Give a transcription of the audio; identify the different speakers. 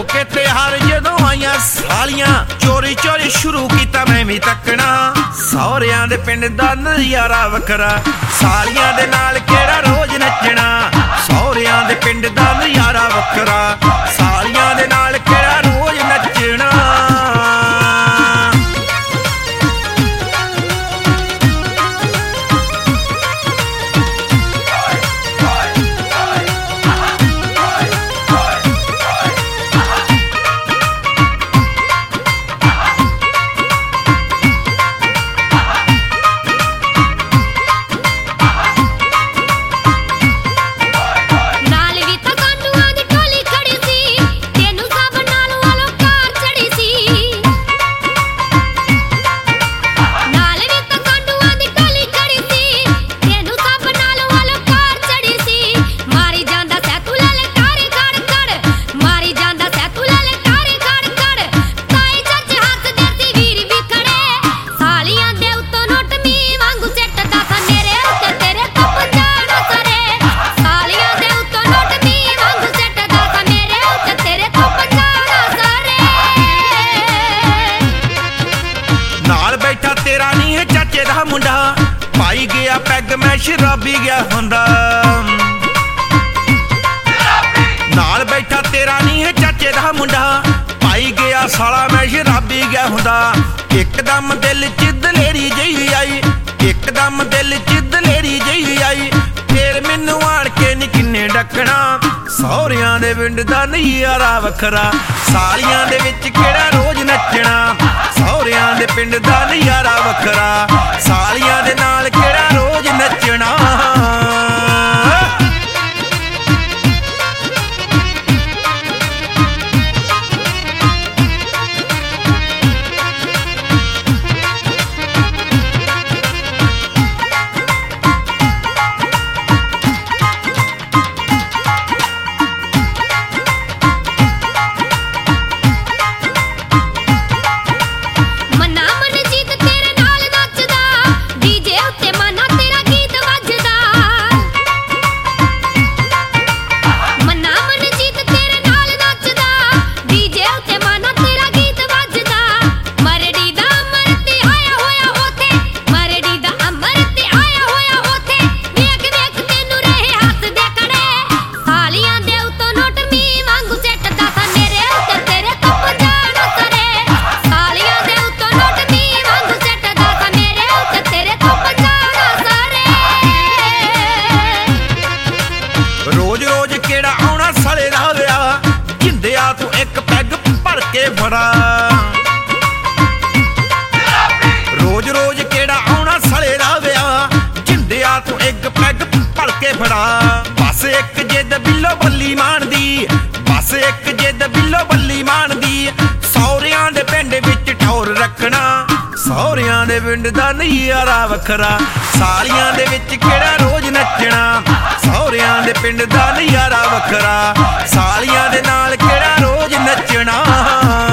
Speaker 1: होके त्योहार जदों आईयां सालियां चोरी चोरी शुरू कीता मैं भी तकना सौहरियां दे पिंड दा नज़ारा वखरा सालियां दे नाल केड़ा रोज नचना सौहरियां दे पिंड दा नज़ारा वखरा सालियां दे नाल केड़ा रोज नचना। मुंडा पाई गया पैग मैं शराबी गया हुंदा नाल बैठा तेरा नहीं है चाचे दा मुंडा पाई गया साला मैं शराबी गया हुंदा एकदम दिल च दलेरी जही आई एकदम दिल च दलेरी जही आई फिर मैनू आण के नी किन्ने डकना सौहरियां दे पिंड दा नज़ारा वखरा सालियां दे विच केड़ा रोज नचना सौहरियां दे पिंड दा नज़ारा वखरा सालियां दे नाल केड़ा रोज नचना। रोज रोज केड़ा आउणा सले दा विआह जिंदिया तू एक पैग भर के फड़ा बस एक जिद बिल्लो बल्ली मान दी बस एक जिद बिल्लो बल्ली मान दी सौहरियां दे पिंड विच ठौर रखना सौहरियां दे पिंड दा नज़ारा वखरा सालियां दे विच केड़ा रोज नचना सौहरियां दे पिंड दा नज़ारा वखरा सालियां दे नाल केड़ा रोज नचना।